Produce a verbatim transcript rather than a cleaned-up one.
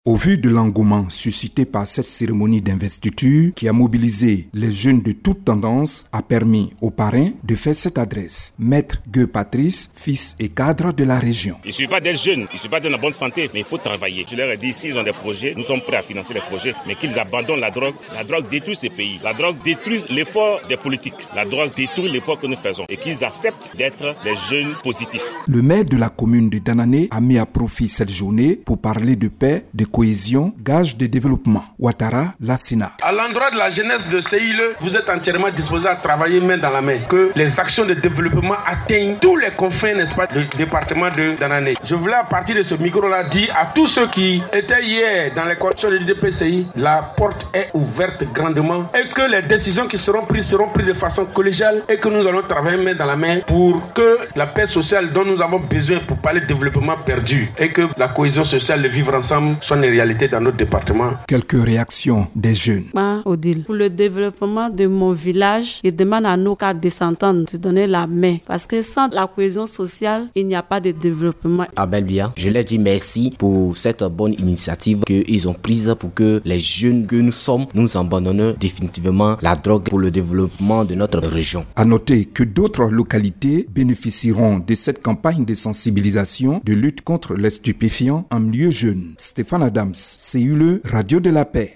Au vu de l'engouement suscité par cette cérémonie d'investiture qui a mobilisé les jeunes de toutes tendances, a permis aux parrains de faire cette adresse. Maître Gueux Patrice, fils et cadre de la région. Il ne suffit pas d'être jeune, il ne suffit pas d'être en bonne santé, mais il faut travailler. Je leur ai dit, s'ils ont des projets, nous sommes prêts à financer les projets, mais qu'ils abandonnent la drogue. La drogue détruit ces pays. La drogue détruit l'effort des politiques. La drogue détruit l'effort que nous faisons et qu'ils acceptent d'être des jeunes positifs. Le maire de la commune de Danané a mis à profit cette journée pour parler de paix, de cohésion, gage de développement. Ouattara Lassina. À l'endroit de la jeunesse de C I L E, vous êtes entièrement disposés à travailler main dans la main. Que les actions de développement atteignent tous les confins, n'est-ce pas, du département de Danané. Je voulais à partir de ce micro-là dire à tous ceux qui étaient hier dans les conditions du D P C I, la porte est ouverte grandement et que les décisions qui seront prises seront prises de façon collégiale et que nous allons travailler main dans la main pour que la paix sociale dont nous avons besoin pour parler de développement perdure et que la cohésion sociale, le vivre ensemble, soit une réalité dans notre département. Quelques réactions des jeunes. Ma Odile, pour le développement de mon village, je demande à nos cadres de s'entendre, de donner la main. Parce que sans la cohésion sociale, il n'y a pas de développement. Abel Bia, je leur dis merci pour cette bonne initiative qu'ils ont prise pour que les jeunes que nous sommes, nous abandonnons définitivement la drogue pour le développement de notre région. À noter que d'autres localités bénéficieront de cette campagne de sensibilisation de lutte contre les stupéfiants en milieu jeune. Stéphane Adams, C I L E, Radio de la Paix.